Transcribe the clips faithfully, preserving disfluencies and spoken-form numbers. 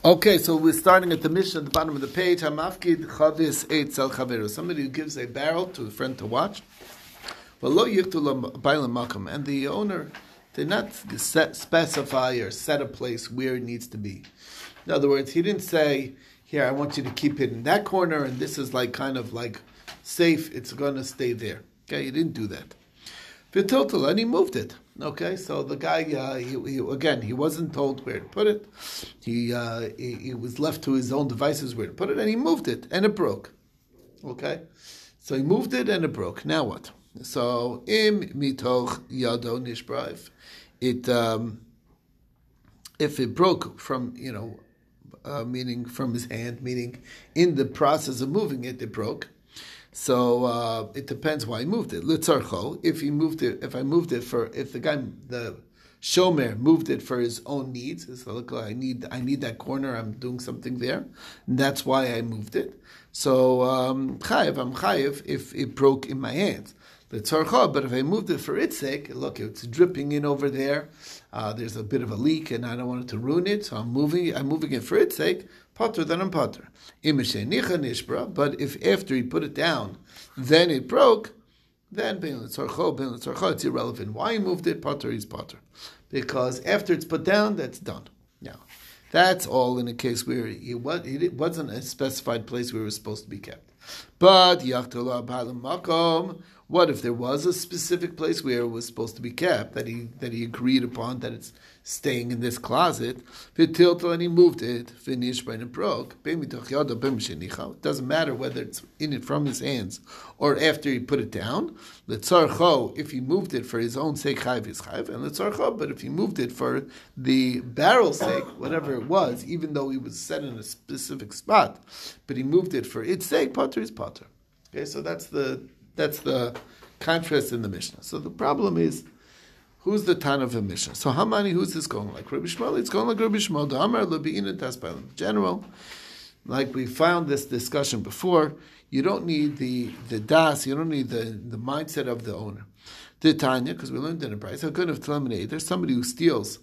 Okay, so we're starting at the Mishnah at the bottom of the page. Hamafkid chavis eitzel chaveru. Somebody who gives a barrel to a friend to watch. Well, lo yiktu bailam makom, and the owner did not set, specify or set a place where it needs to be. In other words, he didn't say, "Here, I want you to keep it in that corner, and this is like kind of like safe. It's going to stay there." Okay, he didn't do that. V'total, and he moved it. Okay, so the guy, uh, he, he, again, he wasn't told where to put it. He, uh, he he was left to his own devices where to put it, and he moved it, and it broke. Okay, so he moved it, and it broke. Now what? So im mitoch yado nishbraif. It um, if it broke from you know, uh, meaning from his hand, meaning in the process of moving it, it broke. So uh, it depends why he moved it. Litzarcho, if he moved it, if I moved it for, if the guy, the shomer moved it for his own needs, so look, I need, I need that corner. I'm doing something there, and that's why I moved it. So um, chayev, I'm chayev if it broke in my hands. Litzarcho, but if I moved it for its sake, look, it's dripping in over there. Uh, there's a bit of a leak, and I don't want it to ruin it, so I'm moving. I'm moving it for its sake. Potter, then I'm potter. But if after he put it down, then it broke, then it's irrelevant. Why he moved it? Potter is potter, because after it's put down, that's done. Now, that's all in a case where it wasn't a specified place where it was supposed to be kept. But what if there was a specific place where it was supposed to be kept that he that he agreed upon that it's staying in this closet? And he moved it, finished when it broke. It doesn't matter whether it's in it from his hands or after he put it down. If he moved it for his own sake, chayv is chayv, and letzarcho. But if he moved it for the barrel's sake, whatever it was, even though he was set in a specific spot, but he moved it for its sake, potter is potter. Okay, so that's the That's the contrast in the Mishnah. So the problem is, who's the Tan of the Mishnah? So how many, who's this going like? Rabbi Shmuel? It's going like Rabbi Shmuel. The Amar Lebeina Taspalim. General, like we found this discussion before, you don't need the, the das, you don't need the, the mindset of the owner. The Tanya, because we learned in the price, how good of Tleminate, there's somebody who steals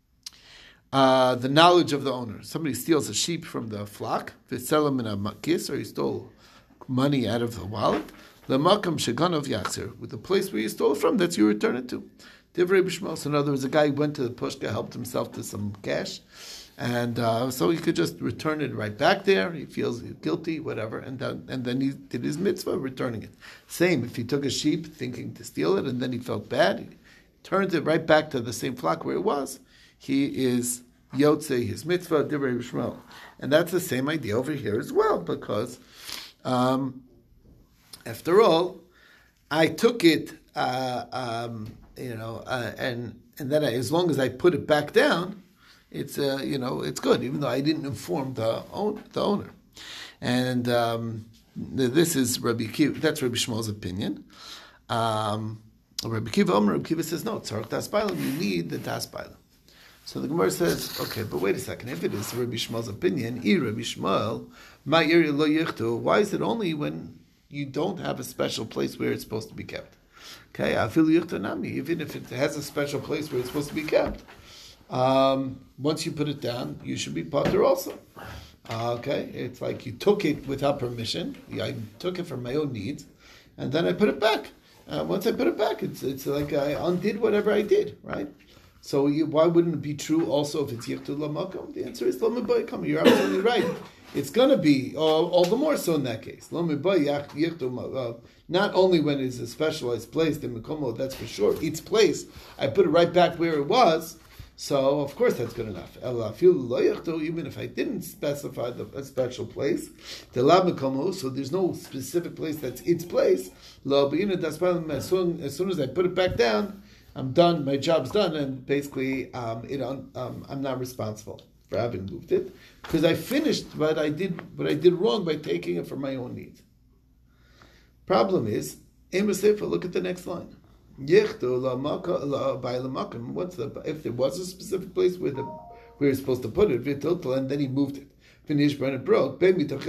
uh, the knowledge of the owner. Somebody steals a sheep from the flock, Vitzelam in a makis, or he stole money out of the wallet. The makam sheganov yachzer, with the place where you stole it from, that's you return it to. Divrei b'shmos. In other words, a guy went to the pushka, helped himself to some cash, and uh, so he could just return it right back there. He feels guilty, whatever, and then, and then he did his mitzvah, returning it. Same, if he took a sheep thinking to steal it, and then he felt bad, he turned it right back to the same flock where it was. He is yotze, his mitzvah, divrei b'shmos. And that's the same idea over here as well, because Um, After all, I took it, uh, um, you know, uh, and and then I, as long as I put it back down, it's uh, you know it's good, even though I didn't inform the own, the owner. And um, this is Rabbi Kiva. That's Rabbi Shmuel's opinion. Um, Rabbi Kiva, Rabbi Kiva says no. Tzarich das bailam. You need the das bailam. So the Gemara says, okay, but wait a second. If it is Rabbi Shmuel's opinion, I Rabbi Shmuel, ma iri lo yichtu. Why is it only when you don't have a special place where it's supposed to be kept? Okay, even if it has a special place where it's supposed to be kept, um, once you put it down, you should be potter also. Uh, okay, it's like you took it without permission. I took it for my own needs, and then I put it back. Uh, once I put it back, it's it's like I undid whatever I did, right? So you, why wouldn't it be true also if it's yichtu lamakom? The answer is lamaboykam. You're absolutely right. It's going to be uh, all the more so in that case. Not only when it's a specialized place, the Mekomo, that's for sure. Each place, I put it right back where it was, so of course that's good enough. Even if I didn't specify the, a special place, the La Mekomo, so there's no specific place that's its place. As soon, as soon as I put it back down, I'm done, my job's done, and basically um, it, um, I'm not responsible for having moved it, because I finished what I did what I did wrong by taking it for my own needs. Problem is, look at the next line. What's the, if there was a specific place where the where you're supposed to put it, and then he moved it, finished when it broke,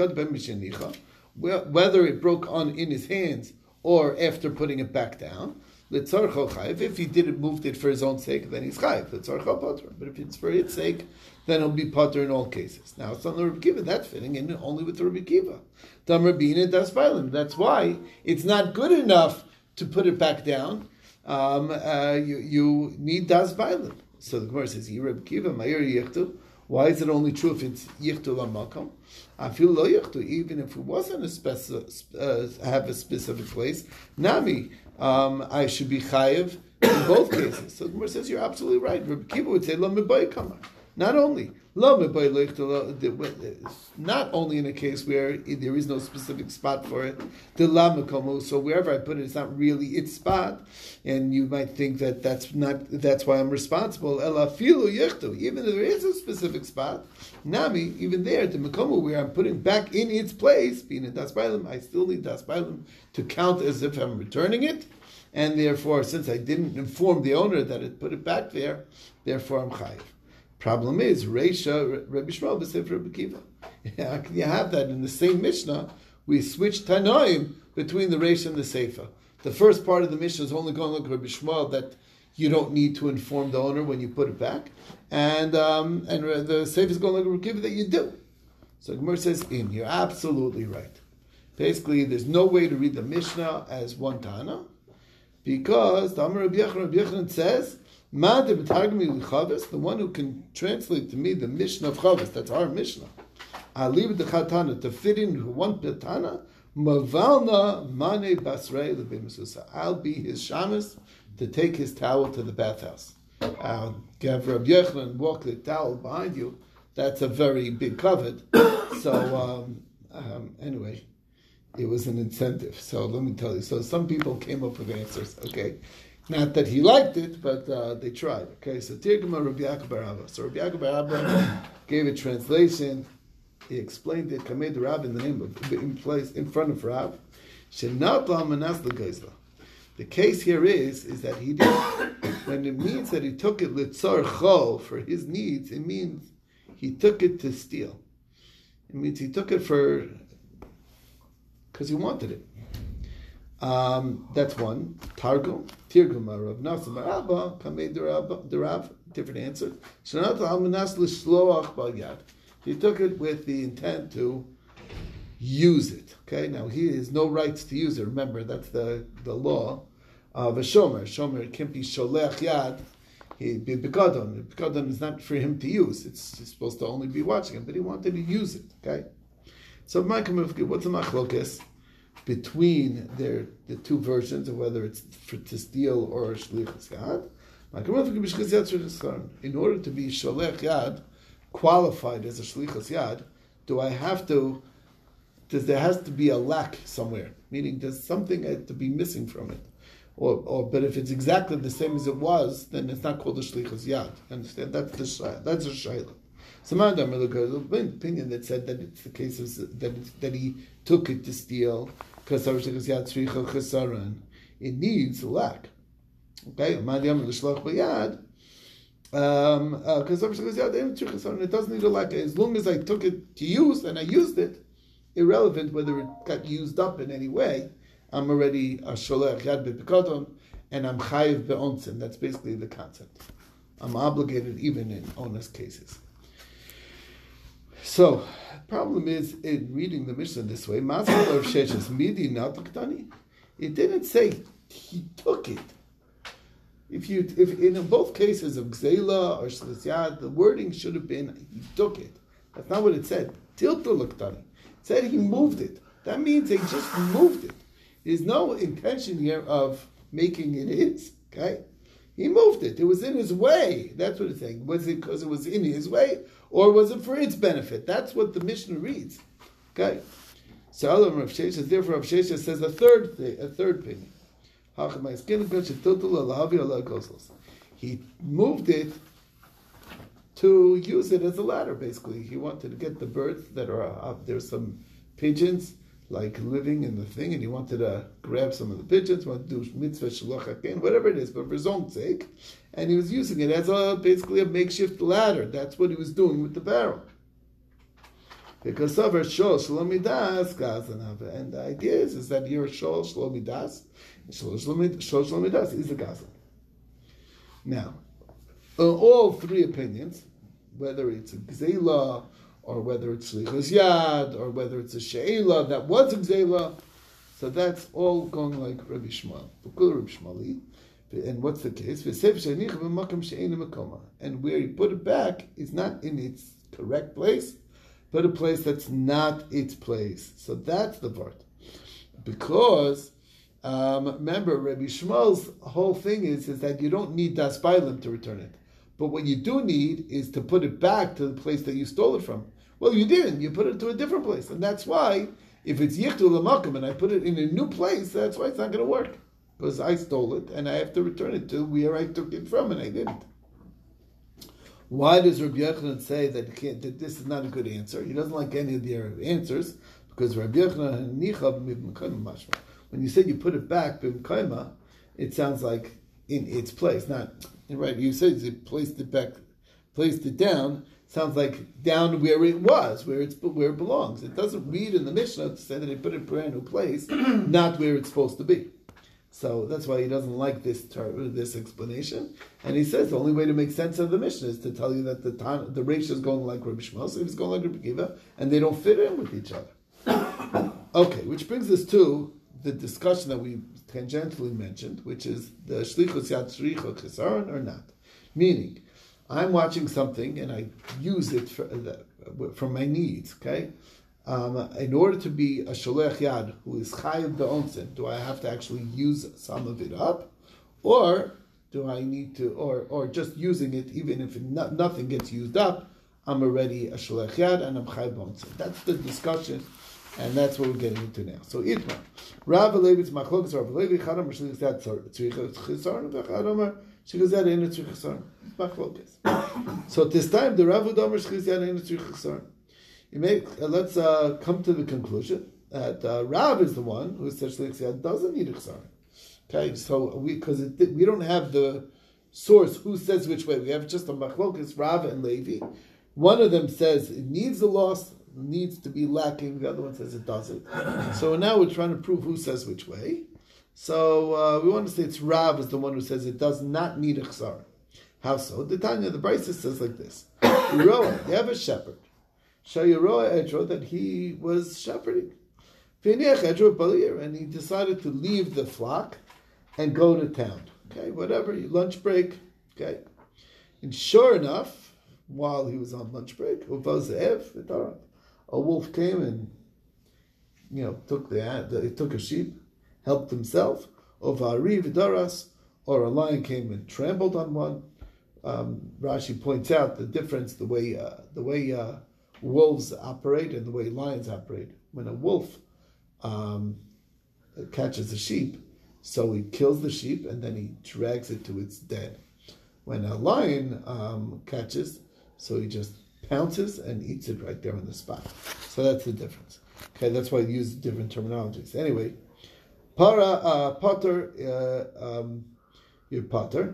whether it broke on in his hands or after putting it back down, if he did it, moved it for his own sake, then he's chayiv. But if it's for its sake, then he'll be potter in all cases. Now, it's on the Rabbi Kiva, that's fitting in only with the Rabbi Kiva. Tam Rabbeinu das Bailim. That's why it's not good enough to put it back down. Um, uh, you, you need das Bailim. So the Gemara says, Rabbi Kiva, Ma'ir Yichtu. Why is it only true if it's Yichtu Lamakam? I feel lo Yichtu, even if it wasn't a speci- uh, have a specific place. Nami, um, I should be chayiv in both cases. So the Gemara says, you're absolutely right. Rabbi Kiva would say, Lo Mebai Kamar. Not only, not only in a case where there is no specific spot for it, so wherever I put it, it's not really its spot, and you might think that that's not that's why I'm responsible. Even if there is a specific spot, nami, even there, the mekomo where I'm putting back in its place, being a das bailim, I still need das bailim to count as if I'm returning it, and therefore, since I didn't inform the owner that it put it back there, therefore I'm chayiv. Problem is, Reisha, Rabbi Shmuel, b'sefer Rabbi Kiva. How can you have that in the same Mishnah? We switch Tanoim between the Reisha and the Seifa. The first part of the Mishnah is only going like Rabbi Shmuel that you don't need to inform the owner when you put it back, and um, and the Seifa is going like Rabbi Kiva that you do. So Gemara says, "In you're absolutely right." Basically, there's no way to read the Mishnah as one Tana because the Amar Rabbi Yochanan, Rabbi Yochanan says. The one who can translate to me the Mishnah of Chavis, that's our Mishnah. Alib the Chatana to fit in one Petana, Mavalna Mane Basrei Lebimasusa. I'll be his shamus to take his towel to the bathhouse. I'll have Rabbi Yochanan walk the towel behind you. That's a very big covet. So um, um, anyway, it was an incentive. So let me tell you. So some people came up with answers. Okay. Not that he liked it, but uh, they tried. Okay, so Tirgama Rabbi Yaakov bar Abba. So Rabbi Yaakov bar Abba gave a translation. He explained it. Kamed Rav in the name of in place in front of Rav. Shenat la manas legeizla. The case here is is that he did when it means that he took it litzar chol for his needs. It means he took it to steal. It means he took it for because he wanted it. Um, that's one. Targum, Tirgum, Rav Nasa bar Abba, Kamei Derav, different answer. Shanat al-Manas l'shloach b'yad. He took it with the intent to use it. Okay, now he has no rights to use it. Remember, that's the, the law of a shomer. Shomer, it can't be sholech yad. He be bekadon. Bekadon is not for him to use. It's, it's supposed to only be watching him, but he wanted to use it. Okay, so what's the machlokes between their the two versions of whether it's for to steal or shlichus yad? In order to be sholech yad, qualified as a shlichus yad, do I have to? Does there has to be a lack somewhere? Meaning, there's something to be missing from it, or or but if it's exactly the same as it was, then it's not called a shlichus yad. Understand? That's the that's a shayla. Some other opinion that said that it's the case of that it's, that he took it to steal because it needs a lack. Okay, um, because it doesn't need a lack. As long as I took it to use and I used it, irrelevant whether it got used up in any way, I'm already a sholech yad b'pekadon and I'm chayiv be'onsen. That's basically the concept. I'm obligated even in onus cases. So, problem is in reading the Mishnah this way, it didn't say he took it. If you, if in both cases of Gzeila or Shlichus Yad, the wording should have been he took it. That's not what it said. Tiltu l'ktani. It said he moved it. That means they just moved it. There's no intention here of making it his. Okay, he moved it. It was in his way. That's what it's saying. Was it because it was in his way, or was it for its benefit? That's what the Mishnah reads. Okay. So Alam Rav Shesha, therefore Rav Shesha says a third thing, a third opinion. He moved it to use it as a ladder, basically. He wanted to get the birds that are up. There's some pigeons, like living in the thing, and he wanted to grab some of the pigeons, wanted to do mitzvah shaloch haken, whatever it is, but for his own sake. And he was using it as a basically a makeshift ladder. That's what he was doing with the barrel. Because of her shol shlomidas gazan, and the idea is, is that your shol shlomidas, shol shlomidas is a gazan. Now, uh, all three opinions, whether it's a gzela, or whether it's shlichus yad, or whether it's a she'ela that was a gzela. So that's all going like Rabbi Shmuel. And what's the case? And where he put it back is not in its correct place, but a place that's not its place. So that's the part. Because, um, remember, Rabbi Shmuel's whole thing is, is that you don't need das bailim to return it. But what you do need is to put it back to the place that you stole it from. Well, you didn't. You put it to a different place. And that's why, if it's yichtul l'makom and I put it in a new place, that's why it's not going to work. Because I stole it and I have to return it to where I took it from and I didn't. Why does Rabbi Yochanan say that, can't, that this is not a good answer? He doesn't like any of the answers because Rabbi Yochanan nichab b'mkayma mashma. When you said you put it back b'mkayma, it sounds like in its place. Not right. You said you placed it back, placed it down. Sounds like down where it was, where it's where it belongs. It doesn't read in the Mishnah to say that he put it in a brand new place, not where it's supposed to be. So that's why he doesn't like this term, this explanation. And he says the only way to make sense of the Mishnah is to tell you that the time, the Reish is going like Rabbi Shmuel, so he's going like Rabbi Kiva, and they don't fit in with each other. Okay, which brings us to the discussion that we tangentially mentioned, which is the shlichus yad shricha chesaron or not. Meaning, I'm watching something and I use it for, uh, for my needs, okay? Um, in order to be a sholech yad who is chayiv be'onsen, do I have to actually use some of it up? Or do I need to, or or just using it, even if it not, nothing gets used up, I'm already a sholech yad and I'm chayiv be'onsen. That's the discussion, and that's what we're getting into now. So, Itma, Rav Levi's machlokas, Rav Levi, Chadam, Shlichus yad tzricha chisaron, v'chadam, Shlichus yad ein tzricha chisaron. Machlokas. So, at this time, the Rav Udam, Shlichus yad ein tzricha chisaron. You make, uh, let's uh, come to the conclusion that uh, Rav is the one who says Shlichus Yad doesn't need a chesaron. Okay, so we because we don't have the source who says which way. We have just a machlokas, Rav and Levi. One of them says it needs a loss, needs to be lacking. The other one says it doesn't. So now we're trying to prove who says which way. So uh, we want to say it's Rav is the one who says it does not need a chesaron. How so? The Tanya, the Brisa says like this: you have a shepherd. Shayaroa Edro, that he was shepherding. And he decided to leave the flock and go to town. Okay, whatever, lunch break. Okay. And sure enough, while he was on lunch break, a wolf came and, you know, took the took a sheep, helped himself, or a lion came and trampled on one. Um, Rashi points out the difference, the way uh, the way uh, wolves operate and the way lions operate. When a wolf um, catches a sheep, so he kills the sheep and then he drags it to its den. When a lion um, catches, so he just pounces and eats it right there on the spot. So that's the difference. Okay, that's why I use different terminologies. Anyway, para uh, potter, uh, um, your potter.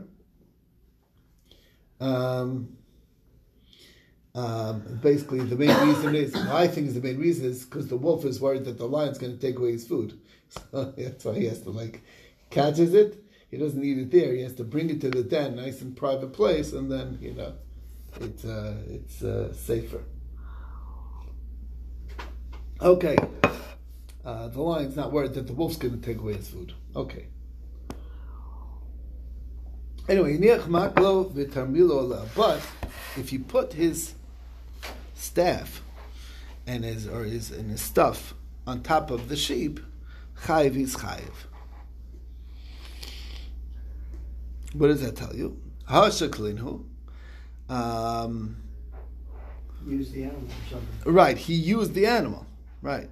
Um, Um, basically, the main reason is, I think is the main reason is because the wolf is worried that the lion's going to take away his food. So that's why he has to, like, catches it. He doesn't eat it there. He has to bring it to the den, nice and private place, and then, you know, it's uh, it's uh, safer. Okay. Uh, the lion's not worried that the wolf's going to take away his food. Okay. Anyway, but if you put his staff and his or his and his stuff on top of the sheep, chayiv is chayiv. What does that tell you? Ha'ashaklinhu. Um, Use the animal or something. Right, he used the animal. Right.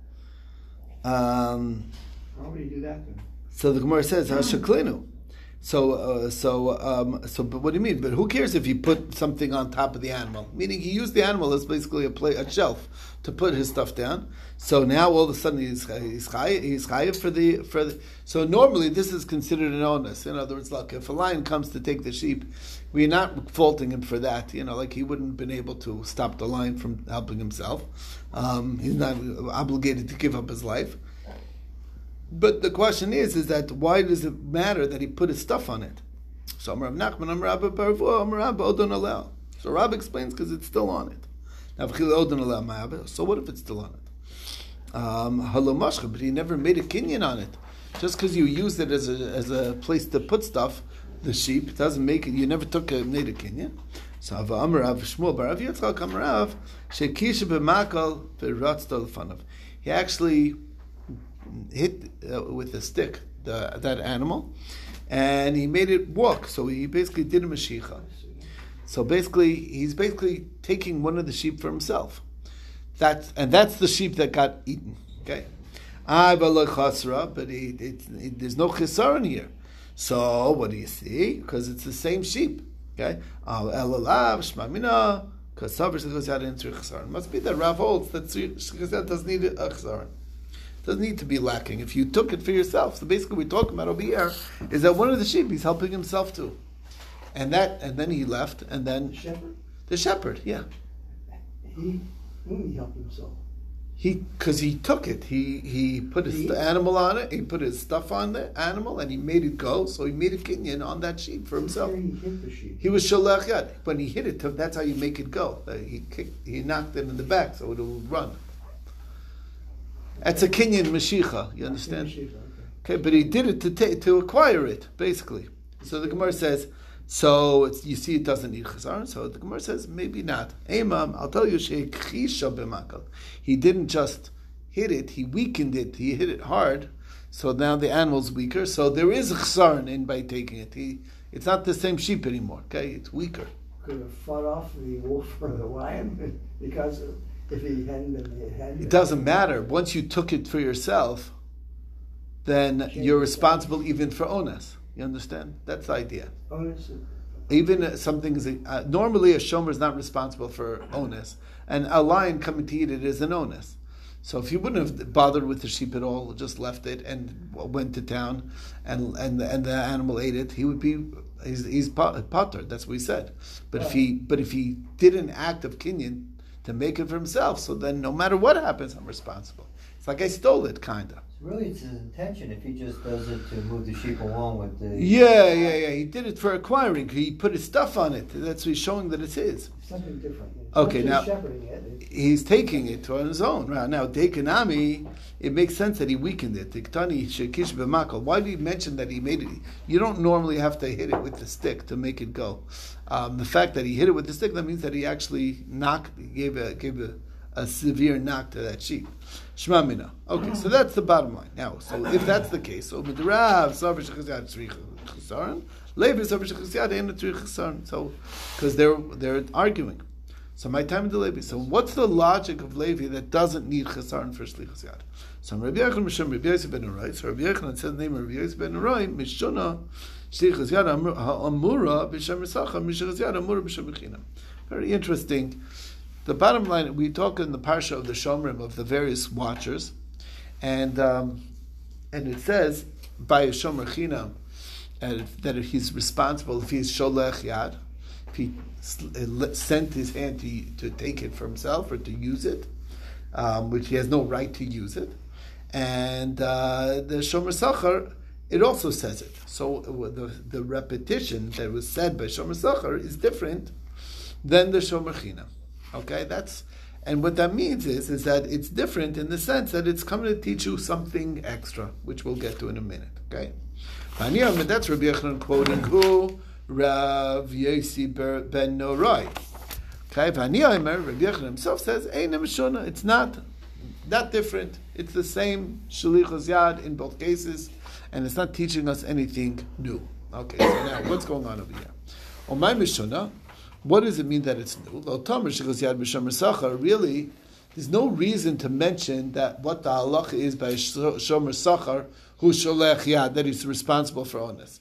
Um, Why would he do that then? So the Gemara says ha'ashaklinhu. So, uh, so, um, so, but what do you mean? But who cares if you put something on top of the animal? Meaning, he used the animal as basically a play, a shelf to put his stuff down. So now, all of a sudden, he's he's chayiv, he's chayiv for the for the. So normally, this is considered an onus. In other words, like if a lion comes to take the sheep, we're not faulting him for that. You know, like he wouldn't have been able to stop the lion from helping himself. Um, he's not obligated to give up his life. But the question is, is that why does it matter that he put his stuff on it? So Amar Rav Nachman, Amar Rabba Parvu, Amar Rabba Odon Alel. So Rab explains because it's still on it. Now, so what if it's still on it? Um, but he never made a kinyan on it. Just because you used it as a as a place to put stuff, the sheep doesn't make it. You never took a made a kinyan. So Amarav Shmuel Barav Yitzchak Amarav Shekisha b'makal v'ratzta l'fanav. He actually hit uh, with a stick the, that animal, and he made it walk. So he basically did a mashicha. So basically, he's basically taking one of the sheep for himself. That's and that's the sheep that got eaten. Okay, I but he, it, it, there's no chisaron here. So what do you see? Because it's the same sheep. Okay, elalav shmamina kasav shechazad in tzrich chisaron. Must be that Rav holds that shechazad doesn't need a chisaron. Doesn't need to be lacking if you took it for yourself. So basically, what we're talking about over here is that one of the sheep he's helping himself to, and that and then he left, and then The shepherd? the shepherd, yeah. He, when he helped himself. He, because he took it, he he put his He- animal on it, he put his stuff on the animal, and he made it go. So he made a kinyan on that sheep for himself. He hit the sheep. He was sholach yad. When he hit it, that's how you make it go. Uh, He kicked, he knocked it in the back, so it will run. That's a kinyan mashicha. You understand? Sheep, okay. Okay, but he did it to ta- to acquire it, basically. So the Gemara says, so it's, you see it doesn't need chazaron, so the Gemara says, maybe not. Imam, I'll tell you, sheikhisha b'makal. He didn't just hit it, he weakened it, he hit it hard, so now the animal's weaker, so there is a chazaron in by taking it. He, it's not the same sheep anymore, okay? It's weaker. Could have fought off the wolf or the lion because of, if he hadn't been, it hadn't been. It doesn't matter. Once you took it for yourself, then you're responsible even for onus. You understand? That's the idea. Onus. Even uh, something is uh, normally a shomer is not responsible for onus, and a lion coming to eat it is an onus. So if you wouldn't have bothered with the sheep at all, just left it and went to town, and and the, and the animal ate it, he would be he's he's potter. That's what he said. But if he but if he did an act of kinyan to make it for himself, so then no matter what happens, I'm responsible. It's like I stole it, kinda. Really, it's his intention if he just does it to move the sheep along with the... Yeah, yeah, yeah. He did it for acquiring. He put his stuff on it. That's what he's showing that it's his. Something different. It's Okay, not now- just shepherding it. It- He's taking it on his own. Right now, Dekanami, it makes sense that he weakened it. Diktani shekish b'makal. Why did he mention that he made it? You don't normally have to hit it with the stick to make it go. Um, the fact that he hit it with the stick, that means that he actually knocked, he gave a gave a, a severe knock to that sheep. Shema mina. Okay, so that's the bottom line. Now, so if that's the case, so midrav savar shechazad tzrich chasaron, levi savar shechazad ain't a tzrich chasaron. So, because they're they're arguing. So my time in the Levi. So what's the logic of Levi that doesn't need chasaron for shlichus yad? So Rabbi Yochanan Mishum Rabbi Yosef ben Arai. So Rabbi Yochanan said the name of Rabbi Yosef ben Arai. Mishona shlichus yad amura b'shem misachar mishlichus yad amura b'shem b'chinam. Very interesting. The bottom line, we talk in the parsha of the Shomrim of the various watchers, and um, and it says by a Shomer Chinam uh, that if he's responsible if he's Sholech Yad, if he sent his hand to, to take it for himself or to use it, um, which he has no right to use it, and uh, the Shomer Sachar, it also says it. So the the repetition that was said by Shomer Sachar is different than the Shomer Chinam. Okay, that's and what that means is is that it's different in the sense that it's coming to teach you something extra, which we'll get to in a minute. Okay, and that's Rabbi Yochanan quoting who Rav Yosi ben Norai. Okay, Rabbi Yochanan himself says, it's not that different. It's the same shalichus yad in both cases, and it's not teaching us anything new. Okay, so now what's going on over here? On my Mishona. What does it mean that it's new? Really, there's no reason to mention that what the halacha is by Shomer Sachar, who sholech yad, that he's responsible for onus.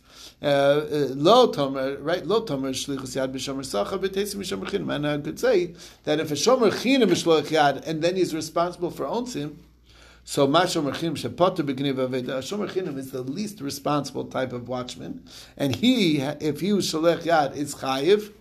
Lo tomer, right? Lo tomer shlichus yad b'shomer Sachar b'teisim b'shomer chinam. And I could say that if a Shomer Chinam is sholech yad, and then he's responsible for onsim, so ma Shomer Chinam shepoter b'gniv aveda. Shomer Chinam is the least responsible type of watchman, and he, if he was sholech yad, is chayiv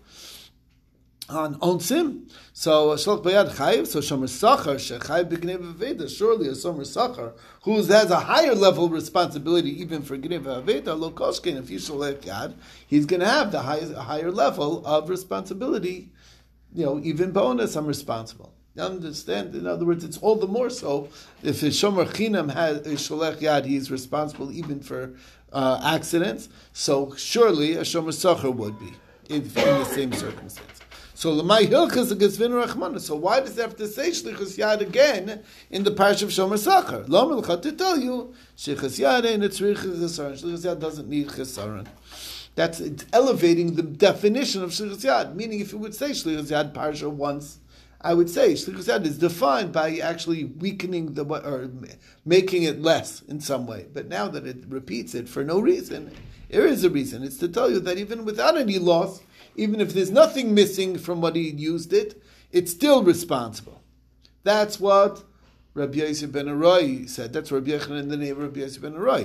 on onsim. So sholach bayad chayiv. So shomer sachar shechayiv b'gneva aveda. Surely a shomer sachar who has a higher level of responsibility even for gneva aveda lo koshkein. If you sholach yad, he's going to have the highest, higher level of responsibility you know, even bonus, I'm responsible. You understand? In other words, it's all the more so if a shomer chinam has a sholech yad, he's responsible even for uh, accidents. So surely a shomer sacher would be in, in the same circumstance. So l'may hilchas agazvin rachmana. So why does it have to say shlichus yad again in the parish of shomer sacher? Lo melcha to tell you shlichus yad ain't a tzrich chesaron. Shlichus yad doesn't need chesaron. That's it's elevating the definition of shlichus yad. Meaning, if you would say shlichus yad parsha once, I would say shlichus yad is defined by actually weakening the or making it less in some way. But now that it repeats it for no reason, there is a reason. It's to tell you that even without any loss, even if there's nothing missing from what he used it, it's still responsible. That's what Rabbi Yosef ben Arai said. That's Rabbi Yochanan in the name of Rabbi Yosef ben Arai.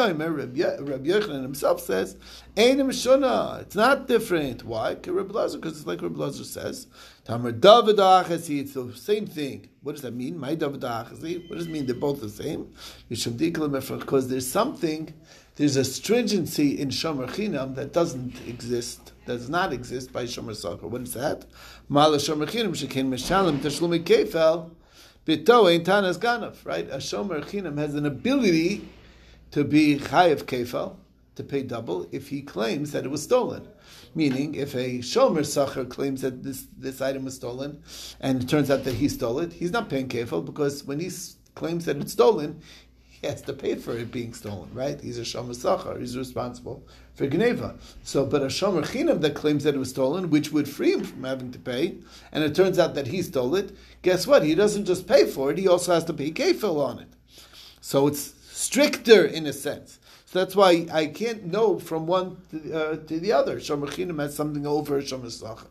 Rabbi Yochanan himself says, Einim Shona. It's not different. Why? Because Rabbi Lazar, because it's like Rabbi Lazar says, Tamar David Achasi. It's the same thing. What does that mean? My David Achasi. What does it mean? They're both the same. Because there's something. There's a stringency in Shomer Chinam that doesn't exist, does not exist by Shomer Sacher. What is that? Mala Shomer Chinam shekein meshalem tashlumi kefel bito ein tanas ganav. Right? A Shomer Chinam has an ability to be chayav kefel, to pay double, if he claims that it was stolen. Meaning, if a Shomer Sacher claims that this, this item was stolen, and it turns out that he stole it, he's not paying kefel, because when he claims that it's stolen, he has to pay for it being stolen, right? He's a shomer sacher. He's responsible for gneva. So, but a shomer chinam that claims that it was stolen, which would free him from having to pay, and it turns out that he stole it, guess what? He doesn't just pay for it, he also has to pay kefil on it. So it's stricter in a sense. So that's why I can't know from one to, uh, to the other. Shomer chinam has something over shomer sacher.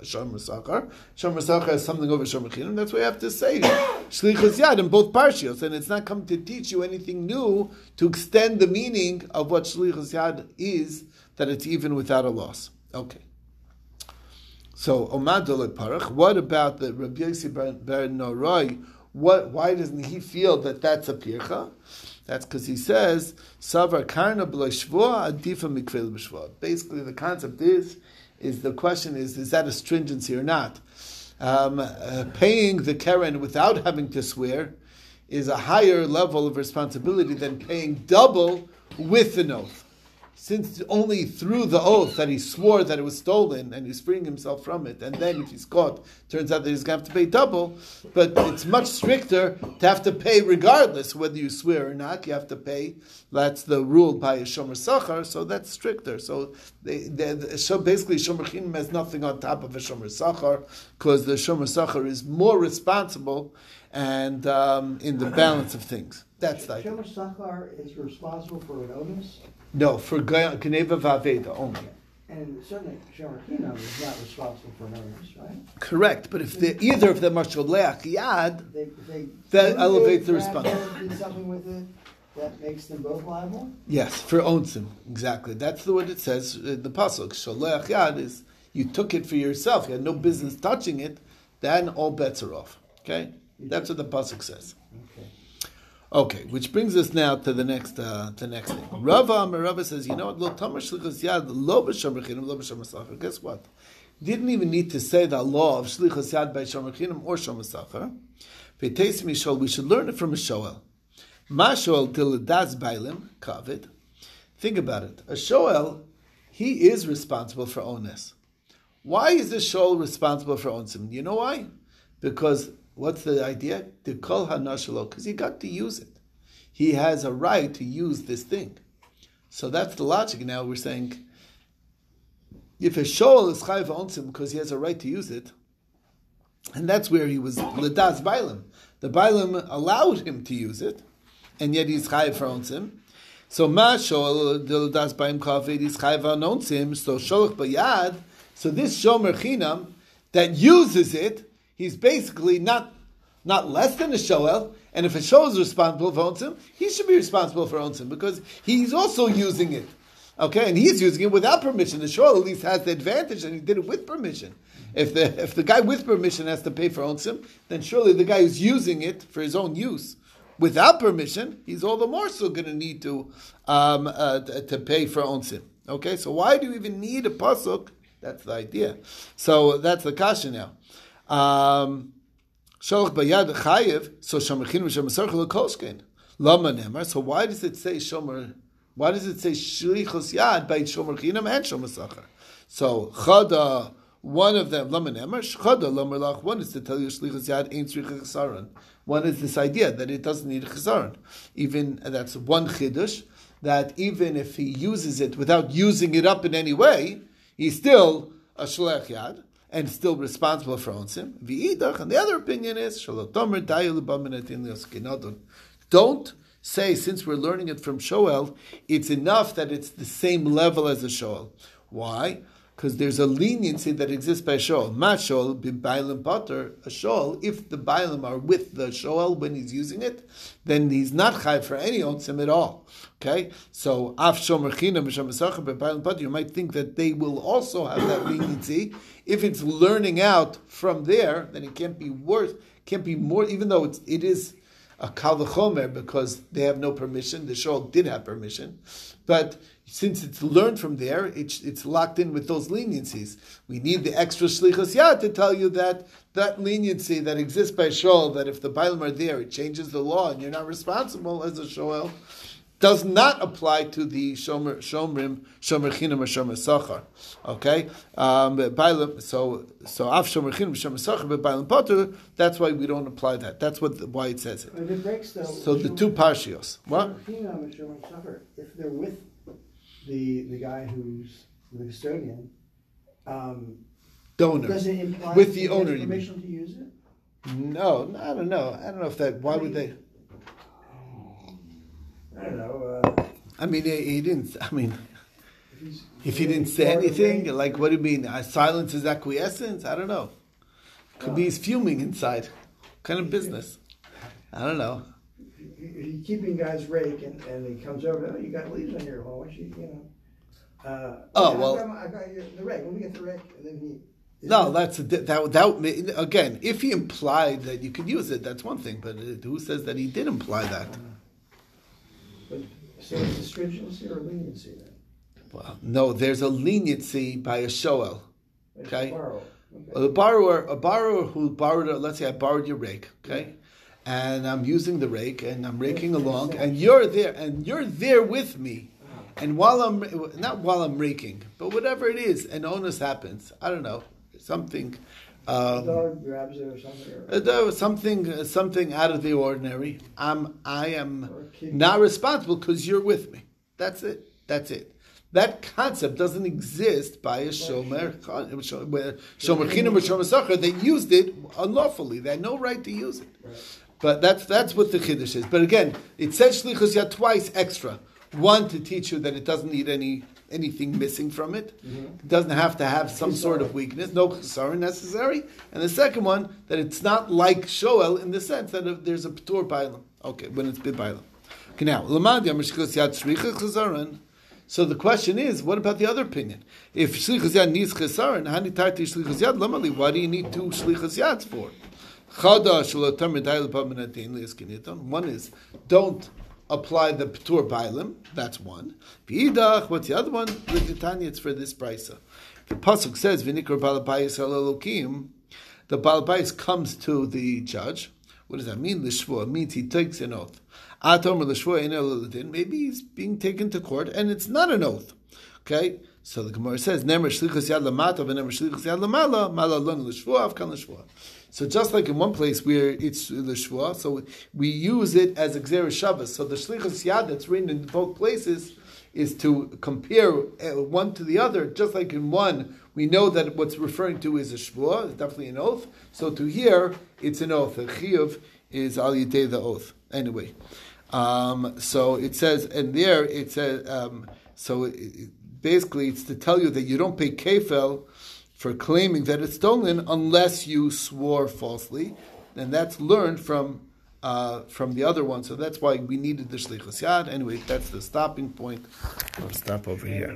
Shomer sacher has something over shomer chinam. That's why I have to say shlichus yad in both parshios, and it's not come to teach you anything new to extend the meaning of what shlichus yad is, that it's even without a loss. Okay. So Omad Parach. What about the Rabbi Yosef ben Arai? What? Why doesn't he feel that that's a pircha? That's because he says, Savar karna b'lo adifa mikvel b'shvua. Basically, the concept is, is the question is, is that a stringency or not? Um, uh, paying the keren without having to swear is a higher level of responsibility than paying double with an oath. Since only through the oath that he swore that it was stolen and he's freeing himself from it, and then if he's caught, turns out that he's going to have to pay double, but it's much stricter to have to pay regardless whether you swear or not. You have to pay. That's the rule by a shomer sacher, so that's stricter. So they, they, they, so basically shomer chinam has nothing on top of a shomer sacher, because the shomer sacher is more responsible and um, in the balance of things. That's the idea. Shomer sacher is responsible for an onus? No, for Geneva Vaveda only. And certainly Shomer Chinam is not responsible for an onus, right? Correct, but if either of them are Sholeach Yad, they, they, that elevates the they responsibility. did something with it that makes them both liable? Yes, for onsim, exactly. That's the word it says in the pasuk. Sholeach Yad is you took it for yourself. You had no business touching it. Then all bets are off. Okay, that's what the pasuk says. Okay. Okay, which brings us now to the next, uh, the next thing. Rava, Rava says, you know what? Lo tamar shlichus yad, lo b'shomer chinam, lo b'shomer sacher. Guess what? Didn't even need to say the law of shlichus yad by shomer chinam or shomer sacher. V'teisim yishol, we should learn it from a shoel. Ma shoel til das bailim kavid. Think about it. A shoel, he is responsible for ones. Why is a shoel responsible for onsim? You know why? Because what's the idea? The kol hanashalo, because he got to use it. He has a right to use this thing. So that's the logic. Now we're saying, if a shoal is chayiv onsim because he has a right to use it, and that's where he was ledas bailim. The bailim allowed him to use it, and yet he's chayiv for onsim. So ma shoal ledas bailim kaved is chayiv on onsim. So sholach bayad. So this shomer chinam that uses it, he's basically not not less than a shoel, and if a shoel is responsible for onsim, he should be responsible for onsim because he's also using it. Okay, and he's using it without permission. The shoel at least has the advantage, and he did it with permission. If the if the guy with permission has to pay for onsim, then surely the guy who's using it for his own use without permission, he's all the more so going to need to um, uh, to pay for onsim. Okay, so why do you even need a pasuk? That's the idea. So that's the kasha now. Um, Sholach bayad chayev. So shomerchinu v'shomer kolshkein. Lama nemar. So why does it say shomer? Why does it say shlichus yad by shomerchinam and shomer sachar? So chada, one of them lama nemar. Chada lama lach. One is to tell you shlichus yad ain't tzricha chesaron. One is this idea that it doesn't need a chesaron. Even that's one chiddush. That even if he uses it without using it up in any way, he's still a shlech yad and still responsible for onsim. V'idach, and the other opinion is don't say, since we're learning it from Shoel, it's enough that it's the same level as a Shoel. Why? Because there's a leniency that exists by Shoel. Ma Shoel b'bailim pater, a Shoel, if the bailim are with the Shoel when he's using it, then he's not chayv for any onsim at all. Okay? So, af shomer chinam v'shomer sachar b'bailim pater, you might think that they will also have that leniency. If it's learning out from there, then it can't be worse, can't be more, even though it's, it is a kal v'chomer because they have no permission. The Shoel did have permission. But since it's learned from there, it's, it's locked in with those leniencies. We need the extra shlichus yad to tell you that that leniency that exists by Shoel, that if the bailim are there, it changes the law and you're not responsible as a Shoel, does not apply to the shomer, shomrim, shomer chinam or shomer sachar. Okay? Um, bailim, so, so af shomer chinam, shomer sachar, but bailim potter, that's why we don't apply that. That's what why it says it. But it breaks the, so the two parshios. What? Chinam and shomer sachar, if they're with the the guy who's the custodian, um, donor. Does it imply with the he owner, has you permission mean? to use it? No, I don't know. I don't know if that. Why would they? I don't know. Uh, I mean, he, he didn't. I mean, if, he's, if he didn't say anything, like, what do you mean? Uh, silence is acquiescence? I don't know. Could be he's fuming inside. What kind of business? I don't know. He's keeping guys rake, and, and he comes over. Oh, you got leaves on your hole. You, you know. Uh, oh yeah, well. I got, my, I got your, the rake. Let me get the rake, and then he. No, that's a, that. That again. If he implied that you could use it, that's one thing. But who says that he did imply that? But, so it's a stringency or a leniency then? Well, no. There's a leniency by a shoel. Okay. Okay. A borrower, a borrower who borrowed. A, let's say I borrowed your rake. Okay. Yeah. And I'm using the rake, and I'm raking along, and you're there, and you're there with me. And while I'm, not while I'm raking, but whatever it is, an onus happens. I don't know, something. Um, the dog grabs it or something. Or, uh, there was something, uh, something out of the ordinary. I'm, I am not responsible because you're with me. That's it. That's it. That concept doesn't exist by a shomer, shomer chinam or shomer sachar. They used it unlawfully. They had no right to use it. Right. But that's that's what the chiddush is. But again, it says shlichus yad twice extra. One to teach you that it doesn't need any anything missing from it. Mm-hmm. It doesn't have to have some sort of weakness, no chesaron necessary. And the second one, that it's not like shoel in the sense that if there's a p'tur bailam. Okay, when it's bid bailam. Okay, now lamad yam shlichus yad shricha chesaron. So the question is, what about the other opinion? If shlichus yad needs chesaron, hani tarti shlichus yad lamali? Why do you need two shlichus yads for? One is, don't apply the P'tur Bailim. That's one. V'idach, what's the other one? It's for this brisa. The pasuk says, "V'nikra balabais el Elokim." The balabais comes to the judge. What does that mean? L'shvua means he takes an oath. Atom l'shvua ein el ladin. Maybe he's being taken to court, and it's not an oath. Okay. So the Gemara says, "Nemer shlichus yad lamata v'nemer shlichus yad lamala, mala lon l'shvua avkan l'shvua." So just like in one place where it's the shvua, so we use it as a gzeres Shabbos. So the shlichus yad that's written in both places is to compare one to the other. Just like in one, we know that what's referring to is a shvua, it's definitely an oath. So to here, it's an oath. A chiyuv is al yidei the oath. Anyway, um, so it says, and there it says, um, so it, it, basically it's to tell you that you don't pay kefel for claiming that it's stolen unless you swore falsely, and that's learned from uh, from the other one. So that's why we needed the shlichus yad. Anyway, that's the stopping point. I'll stop over here.